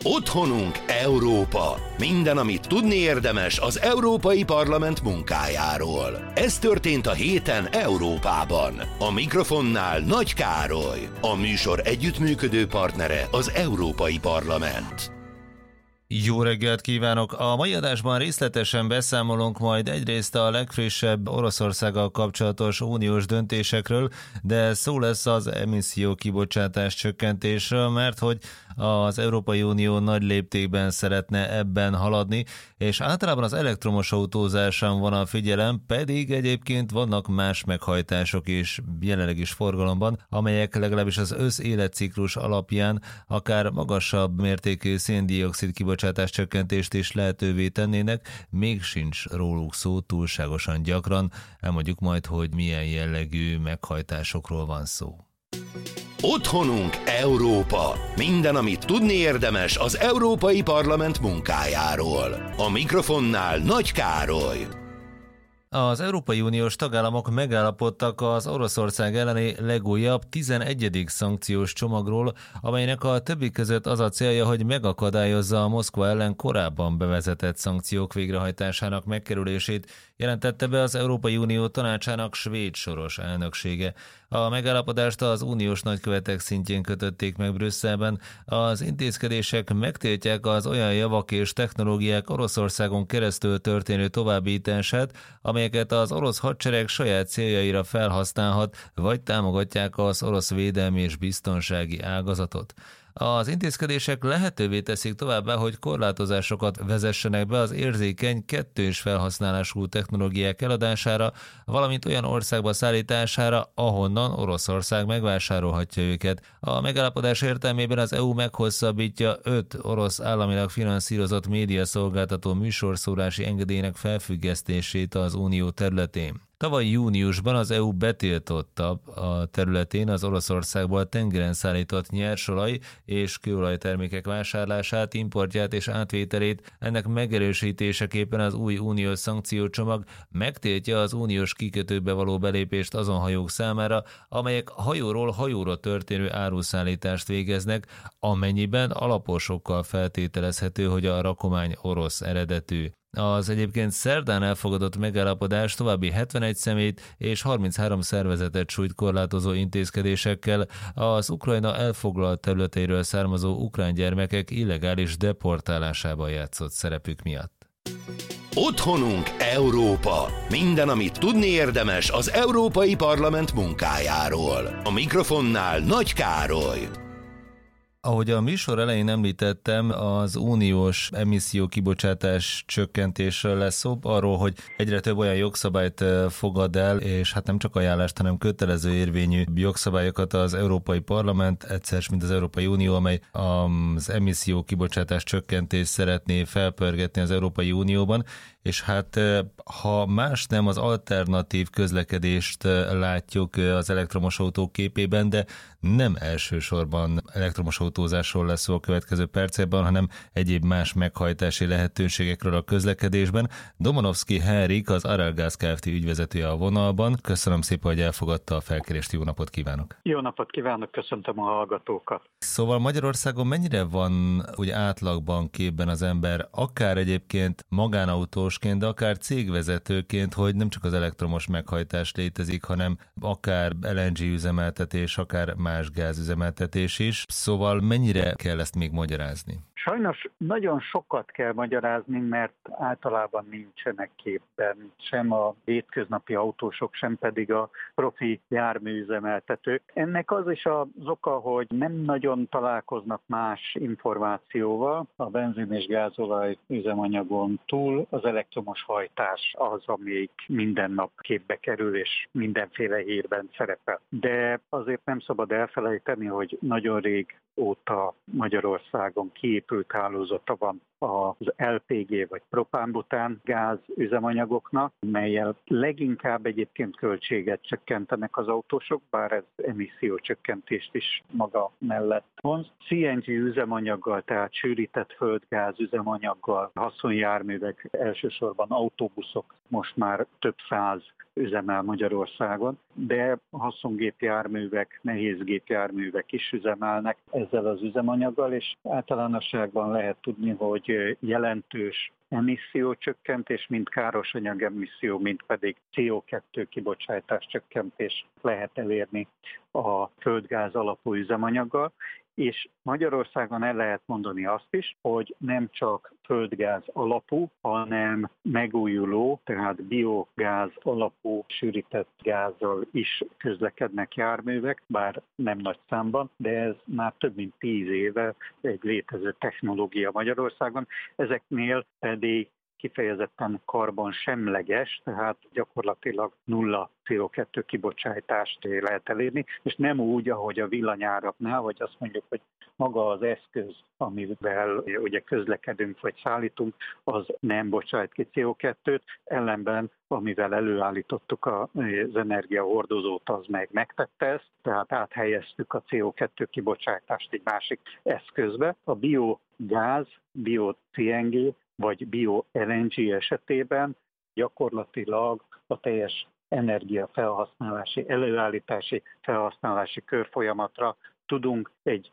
Otthonunk Európa. Minden, amit tudni érdemes az Európai Parlament munkájáról. Ez történt a héten Európában. A mikrofonnál Nagy Károly. A műsor együttműködő partnere az Európai Parlament. Jó reggelt kívánok! A mai adásban részletesen beszámolunk majd egyrészt a legfrissebb Oroszországgal kapcsolatos uniós döntésekről, de szó lesz az emisszió kibocsátás csökkentésről, mert hogy az Európai Unió nagy léptékben szeretne ebben haladni, és általában az elektromos autózáson van a figyelem, pedig egyébként vannak más meghajtások is jelenleg is forgalomban, amelyek legalábbis az összéletciklus alapján akár magasabb mértékű szén-dioxid kibocsátás csökkentést is lehetővé tennének, még sincs róluk szó túlságosan gyakran, elmondjuk majd, hogy milyen jellegű meghajtásokról van szó. Otthonunk Európa. Minden, amit tudni érdemes az Európai Parlament munkájáról. A mikrofonnál Nagy Károly. Az Európai Uniós tagállamok megállapodtak az Oroszország elleni legújabb 11. szankciós csomagról, amelynek a többi között az a célja, hogy megakadályozza a Moszkva ellen korábban bevezetett szankciók végrehajtásának megkerülését, jelentette be az Európai Unió tanácsának svéd soros elnöksége. A megállapodást az uniós nagykövetek szintjén kötötték meg Brüsszelben. Az intézkedések megtiltják az olyan javak és technológiák Oroszországon keresztül történő továbbítását, amelyeket az orosz hadsereg saját céljaira felhasználhat, vagy támogatják az orosz védelmi és biztonsági ágazatot. Az intézkedések lehetővé teszik továbbá, hogy korlátozásokat vezessenek be az érzékeny kettős felhasználású technológiák eladására, valamint olyan országba szállítására, ahonnan Oroszország megvásárolhatja őket. A megállapodás értelmében az EU meghosszabbítja 5 orosz államilag finanszírozott médiaszolgáltató műsorszórási engedélynek felfüggesztését az unió területén. Tavaly júniusban az EU betiltotta a területén az Oroszországból tengeren szállított nyersolaj és kőolajtermékek vásárlását, importját és átvételét. Ennek megerősítéseképpen az új uniós szankciócsomag megtiltja az uniós kikötőbe való belépést azon hajók számára, amelyek hajóról hajóra történő áruszállítást végeznek, amennyiben alaposokkal feltételezhető, hogy a rakomány orosz eredetű. Az egyébként szerdán elfogadott megállapodás további 71 személyt és 33 szervezetet sújt korlátozó intézkedésekkel az Ukrajna elfoglalt területeiről származó ukrán gyermekek illegális deportálásában játszott szerepük miatt. Otthonunk Európa. Minden, amit tudni érdemes az Európai Parlament munkájáról. A mikrofonnál Nagy Károly. Ahogy a műsor elején említettem, az uniós emisszió kibocsátás csökkentésről lesz szó, arról, hogy egyre több olyan jogszabályt fogad el, és hát nem csak ajánlást, hanem kötelező érvényű jogszabályokat az Európai Parlament, egyszer mint az Európai Unió, amely az emisszió kibocsátás csökkentést szeretné felpörgetni az Európai Unióban, és hát ha más nem, az alternatív közlekedést látjuk az elektromos autók képében, de nem elsősorban elektromos autózásról lesz szó a következő percekben, hanem egyéb más meghajtási lehetőségekről a közlekedésben. Domanovszky Henrik, az Arelgáz Kft. Ügyvezetője a vonalban. Köszönöm szépen, hogy elfogadta a felkérést, jó napot kívánok! Jó napot kívánok, köszöntöm a hallgatókat! Szóval Magyarországon mennyire van úgy átlagban képben az ember, akár egyébként magánautósként, de akár cégvezetőként, hogy nem csak az elektromos meghajtás létezik, hanem akár LNG üzemeltetés, akár más gázüzemeltetés is. Szóval mennyire kell ezt még magyarázni? Sajnos nagyon sokat kell magyarázni, mert általában nincsenek képben sem a hétköznapi autósok, sem pedig a profi járműüzemeltetők. Ennek az is az oka, hogy nem nagyon találkoznak más információval. A benzin és gázolaj üzemanyagon túl az elektromos hajtás az, amelyik minden nap képbe kerül és mindenféle hírben szerepel. De azért nem szabad elfelejteni, hogy nagyon rég óta Magyarországon kiépült hálózata van az LPG vagy propánbután gáz üzemanyagoknak, mellyel leginkább egyébként költséget csökkentenek az autósok, bár ez emissziócsökkentést is maga mellett vonz. CNG üzemanyaggal, tehát sűrített földgáz üzemanyaggal haszonjárművek, elsősorban autóbuszok most már több száz üzemel Magyarországon, de haszongépjárművek, nehézgépjárművek is üzemelnek ezzel az üzemanyaggal, és általánosságban lehet tudni, hogy jelentős emissziócsökkentés, mind károsanyag emisszió, mind pedig CO2 kibocsátás csökkentés lehet elérni a földgáz alapú üzemanyaggal, és Magyarországon el lehet mondani azt is, hogy nem csak földgáz alapú, hanem megújuló, tehát biogáz alapú sűrített gázzal is közlekednek járművek, bár nem nagy számban, de ez már több mint 10 éve egy létező technológia Magyarországon. Ezeknél pedig kifejezetten karbonsemleges, tehát gyakorlatilag nulla CO2 kibocsátást lehet elérni, és nem úgy, ahogy a villanyáraknál, vagy azt mondjuk, hogy maga az eszköz, amivel ugye közlekedünk vagy szállítunk, az nem bocsájt ki CO2-t, ellenben amivel előállítottuk az energiahordozót, az meg megtette ezt, tehát áthelyeztük a CO2 kibocsátást egy másik eszközbe. A biogáz, bio-CNG vagy bio-LNG esetében gyakorlatilag a teljes energiafelhasználási, előállítási, felhasználási körfolyamatra tudunk egy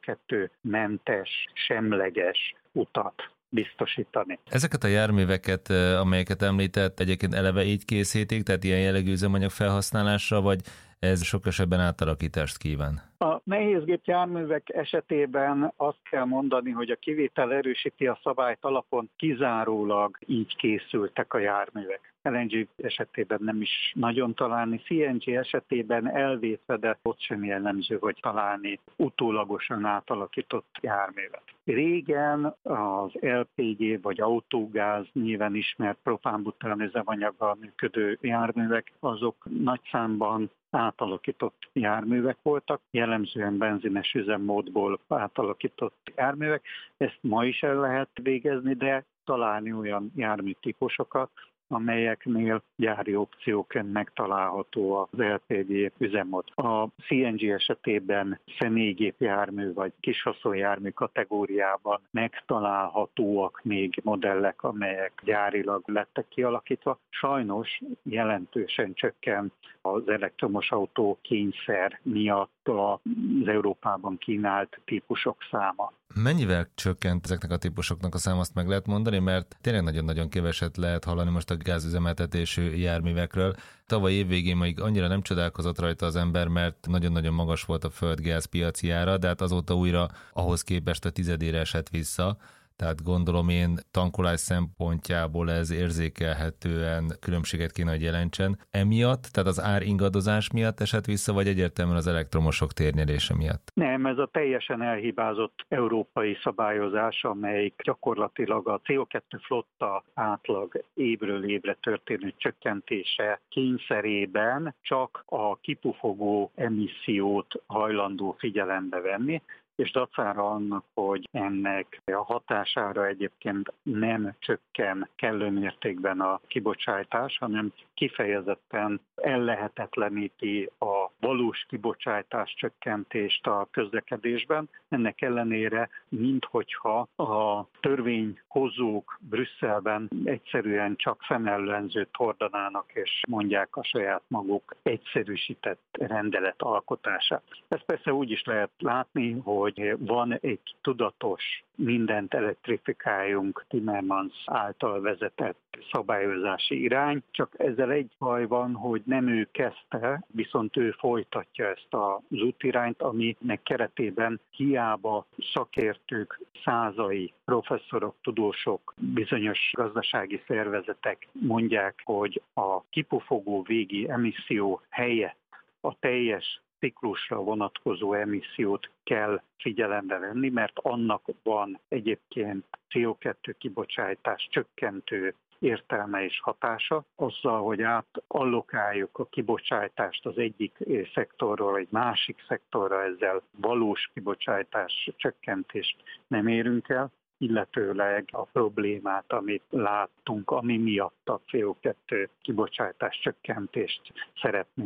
CO2-mentes, semleges utat biztosítani. Ezeket a járműveket, amelyeket említett, egyébként eleve így készítik, tehát ilyen jellegű üzemanyag felhasználásra, vagy ez sok esetben átalakítást kíván? A nehézgépjárművek esetében azt kell mondani, hogy a kivétel erősíti a szabályt alapon, kizárólag így készültek a járművek. LNG esetében nem is nagyon találni, CNG esetében elvétve, de ott sem jellemző, hogy találni utólagosan átalakított járművet. Régen az LPG vagy autógáz néven ismert propánbután üzemanyaggal működő járművek, azok nagy számban átalakított járművek voltak, jellemzően benzines üzemmódból átalakított járművek. Ezt ma is el lehet végezni, de találni olyan járműtípusokat, amelyeknél gyári opcióként megtalálható az LPG üzemmód. A CNG esetében személygépjármű vagy kishaszonjármű kategóriában megtalálhatóak még modellek, amelyek gyárilag lettek kialakítva. Sajnos jelentősen csökken az elektromos autó kényszer miatt az Európában kínált típusok száma. Mennyivel csökkent ezeknek a típusoknak a száma, azt meg lehet mondani, mert tényleg nagyon-nagyon keveset lehet hallani most a gázüzemeltetésű járművekről. Tavaly évvégén még annyira nem csodálkozott rajta az ember, mert nagyon-nagyon magas volt a földgáz piaci ára, de hát azóta újra ahhoz képest a tizedére esett vissza. Tehát gondolom én tankolás szempontjából ez érzékelhetően különbséget kéne, hogy jelentsen. Emiatt, tehát az ár ingadozás miatt esett vissza, vagy egyértelműen az elektromosok térnyerése miatt? Nem, ez a teljesen elhibázott európai szabályozás, amelyik gyakorlatilag a CO2 flotta átlag évről évre történő csökkentése kényszerében csak a kipufogó emissziót hajlandó figyelembe venni, és dacára annak, hogy ennek a hatására egyébként nem csökken kellő mértékben a kibocsátás, hanem kifejezetten ellehetetleníti a valós kibocsátás csökkentést a közlekedésben. Ennek ellenére, minthogyha a törvényhozók Brüsszelben egyszerűen csak szemellenzőt hordanának, és mondják a saját maguk egyszerűsített rendelet alkotását. Ezt persze úgy is lehet látni, hogy van egy tudatos, mindent elektrifikáljunk Timmermans által vezetett szabályozási irány, csak ezzel egy baj van, hogy nem ő kezdte, viszont ő folytatja ezt az útirányt, aminek keretében hiába szakértők, százai, professzorok, tudósok, bizonyos gazdasági szervezetek mondják, hogy a kipufogó végi emisszió helyett a teljes ciklusra vonatkozó emissziót kell figyelembe venni, mert annak van egyébként CO2 kibocsátás csökkentő értelme és hatása. Azzal, hogy átallokáljuk a kibocsátást az egyik szektorról egy másik szektorra, ezzel valós kibocsátás csökkentést nem érünk el, illetőleg a problémát, amit láttunk, ami miatt a CO2 kibocsátás csökkentést szeretnénk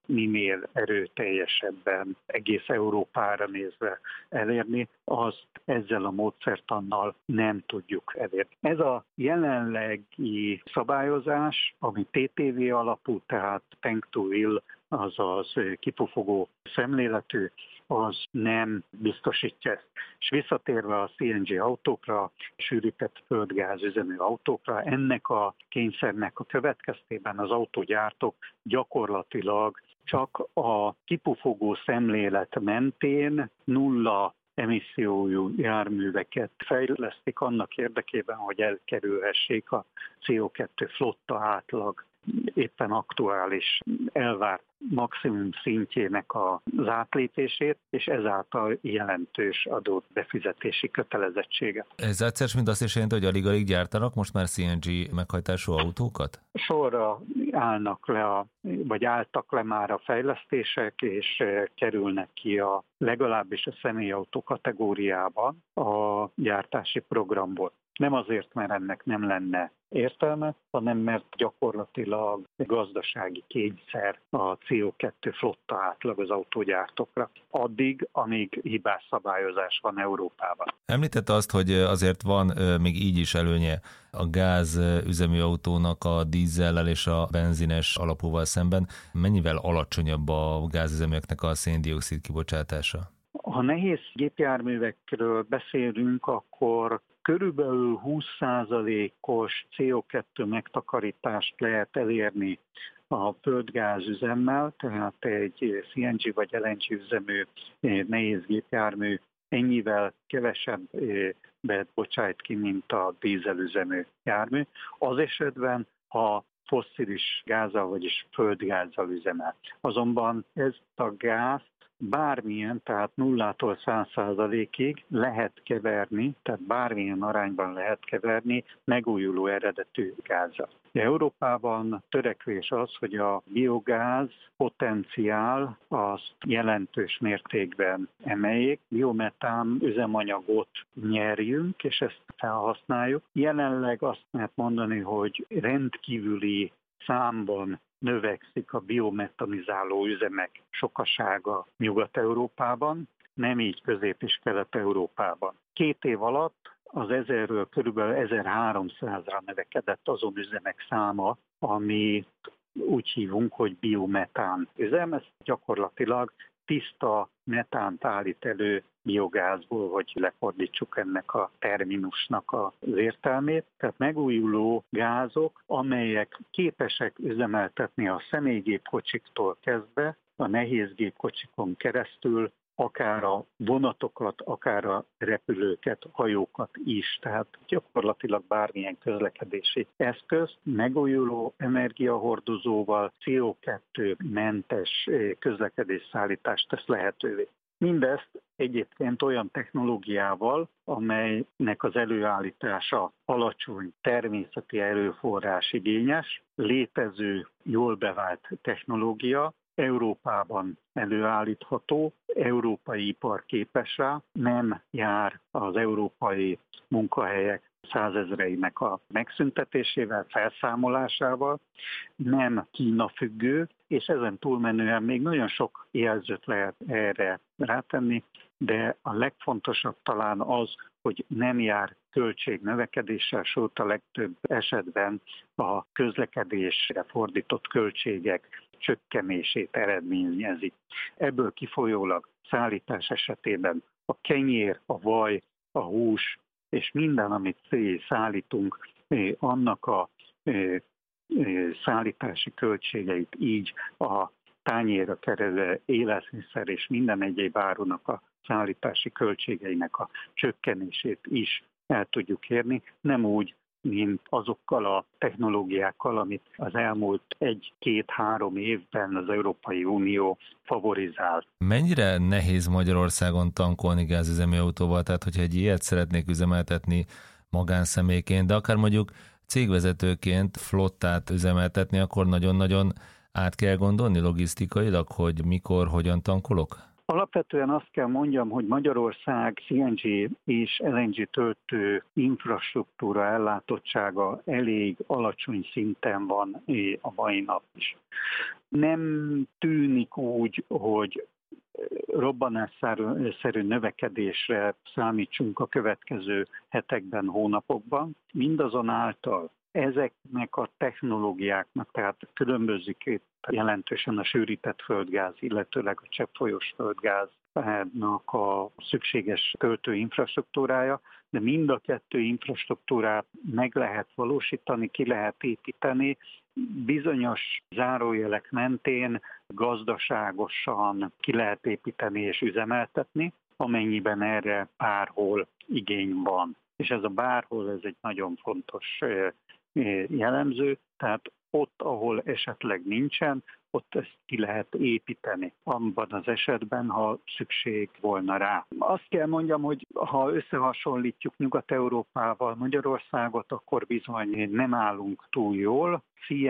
minél erőteljesebben egész Európára nézve elérni, azt ezzel a módszertannal nem tudjuk elérni. Ez a jelenlegi szabályozás, ami TTV alapú, tehát tank to wheel, azaz kipufogó szemléletű, az nem biztosítja ezt. És visszatérve a CNG autókra, sűrített földgázüzemű autókra, ennek a kényszernek a következtében az autógyártók gyakorlatilag csak a kipufogó szemlélet mentén nulla emissziójú járműveket fejlesztik annak érdekében, hogy elkerülhessék a CO2 flotta átlag éppen aktuális elvárt maximum szintjének az átlépését, és ezáltal jelentős adót befizetési kötelezettséget. Ez egyszer mint azt is jelenti, hogy alig-alig gyártanak most már CNG meghajtású autókat? Sorra állnak le, vagy álltak le már a fejlesztések, és kerülnek ki legalábbis a személyautó kategóriában a gyártási programból. Nem azért, mert ennek nem lenne értelme, hanem mert gyakorlatilag gazdasági kényszer a CO2 flotta átlag az autógyártókra. Addig, amíg hibás szabályozás van Európában. Említette azt, hogy azért van még így is előnye a gáz üzemű autónak a dízellel és a benzines alapúval szemben. Mennyivel alacsonyabb a gázüzeműeknek a szén-dioxid kibocsátása? Ha nehéz gépjárművekről beszélünk, akkor körülbelül 20%-os CO2 megtakarítást lehet elérni a földgázüzemmel, tehát egy CNG vagy LNG üzemű nehéz gépjármű ennyivel kevesebbet bocsájt ki, mint a dízelüzemű jármű. Az esetben, ha fosszilis gázzal, vagyis földgázzal üzemel. Azonban ezt a gázt bármilyen, tehát 0-tól 100%-ig lehet keverni, tehát bármilyen arányban lehet keverni megújuló eredetű gázzal. Európában törekvés az, hogy a biogáz potenciál azt jelentős mértékben emeljék, biometán üzemanyagot nyerjünk, és ezt felhasználjuk. Jelenleg azt lehet mondani, hogy rendkívüli számban növekszik a biometanizáló üzemek sokasága Nyugat-Európában, nem így Közép- és Kelet-Európában. 2 év alatt az 1000-ről körülbelül 1300-ra növekedett azon üzemek száma, amit úgy hívunk, hogy biometán üzem. Ez gyakorlatilag tiszta metánt állít elő biogázból, hogy lefordítsuk ennek a terminusnak az értelmét. Tehát megújuló gázok, amelyek képesek üzemeltetni a személygépkocsiktól kezdve, a nehézgépkocsikon keresztül, akár a vonatokat, akár a repülőket, hajókat is. Tehát gyakorlatilag bármilyen közlekedési eszköz megújuló energiahordozóval CO2-mentes közlekedésszállítást tesz lehetővé. Mindezt egyébként olyan technológiával, amelynek az előállítása alacsony természeti erőforrás igényes, létező, jól bevált technológia, Európában előállítható, európai ipar képes rá, nem jár az európai munkahelyek 100 000-einek a megszüntetésével, felszámolásával, nem Kína függő, és ezen túlmenően még nagyon sok jelzőt lehet erre rátenni, de a legfontosabb talán az, hogy nem jár költségnövekedéssel, sőt a legtöbb esetben a közlekedésre fordított költségek csökkenését eredményezi. Ebből kifolyólag szállítás esetében a kenyér, a vaj, a hús és minden, amit szállítunk, annak a szállítási költségeit, így a tányérra kerülő élelmiszer és minden egyéb árunak a szállítási költségeinek a csökkenését is el tudjuk érni, nem úgy, mint azokkal a technológiákkal, amit az elmúlt 1-2-3 évben az Európai Unió favorizál. Mennyire nehéz Magyarországon tankolni gázüzemű autóval? Tehát, hogyha egy ilyet szeretnék üzemeltetni magánszemélyként, de akár mondjuk cégvezetőként flottát üzemeltetni, akkor nagyon-nagyon át kell gondolni logisztikailag, hogy mikor, hogyan tankolok? Alapvetően azt kell mondjam, hogy Magyarország CNG és LNG töltő infrastruktúra ellátottsága elég alacsony szinten van a mai nap is. Nem tűnik úgy, hogy robbanásszerű növekedésre számítsunk a következő hetekben, hónapokban. Mindazonáltal ezeknek a technológiáknak, tehát különbözik itt jelentősen a sűrített földgáz, illetőleg a cseppfolyós földgáznak a szükséges töltő infrastruktúrája, de mind a kettő infrastruktúrát meg lehet valósítani, ki lehet építeni, bizonyos zárójelek mentén gazdaságosan ki lehet építeni és üzemeltetni, amennyiben erre bárhol igény van. És ez a bárhol, ez egy nagyon fontos jellemző, tehát ott, ahol esetleg nincsen, ott ezt ki lehet építeni, abban az esetben, ha szükség volna rá. Azt kell mondjam, hogy ha összehasonlítjuk Nyugat-Európával Magyarországot, akkor bizony nem állunk túl jól.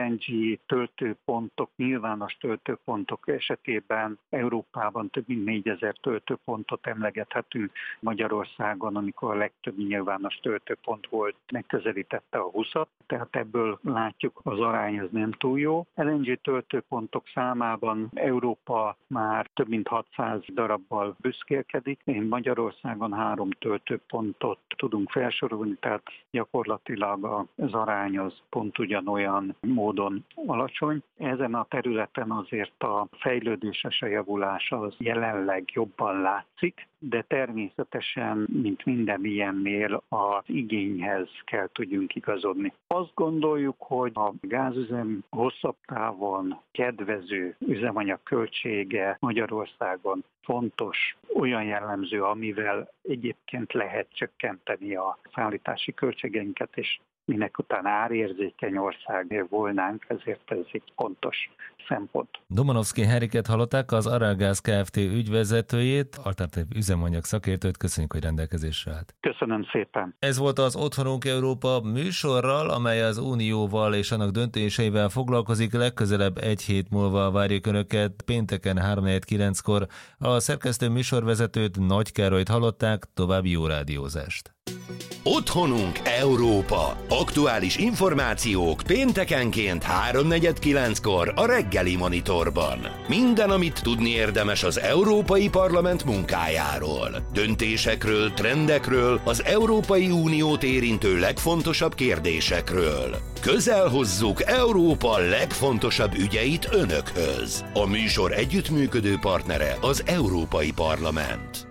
CNG töltőpontok, nyilvános töltőpontok esetében Európában több mint 4000 töltőpontot emlegethetünk. Magyarországon, amikor a legtöbb nyilvános töltőpont volt, megközelítette a 20-at, tehát ebből látjuk, az arány az nem túl jó. LNG töltőpontok számában Európa már több mint 600 darabbal büszkélkedik. Magyarországon 3 töltőpontot tudunk felsorolni, tehát gyakorlatilag az arány az pont ugyanolyan módon alacsony. Ezen a területen azért a fejlődés és a javulás az jelenleg jobban látszik, de természetesen, mint minden ilyennél, az igényhez kell tudjunk igazodni. Azt gondoljuk, hogy a gázüzem hosszabb távon kedvező üzemanyag költsége Magyarországon fontos, olyan jellemző, amivel egyébként lehet csökkenteni a szállítási költségeinket, és minek után árérzékeny ország volnánk, ezért ez egy fontos szempont. Domanovszky Henriket hallották, az Aralgáz Kft. Ügyvezetőjét, alternatív üzemanyag szakértőt. Köszönjük, hogy rendelkezésre állt. Köszönöm szépen. Ez volt az Otthonunk Európa műsorral, amely az Unióval és annak döntéseivel foglalkozik. Legközelebb egy hét múlva várjuk Önöket pénteken 3:49-kor. A szerkesztő műsorvezetőt, Nagy Károlyt hallották, további jó rádiózást. Otthonunk Európa. Aktuális információk péntekenként 3:49-kor a Reggeli Monitorban. Minden, amit tudni érdemes az Európai Parlament munkájáról. Döntésekről, trendekről, az Európai Uniót érintő legfontosabb kérdésekről. Közel hozzuk Európa legfontosabb ügyeit Önökhöz. A műsor együttműködő partnere az Európai Parlament.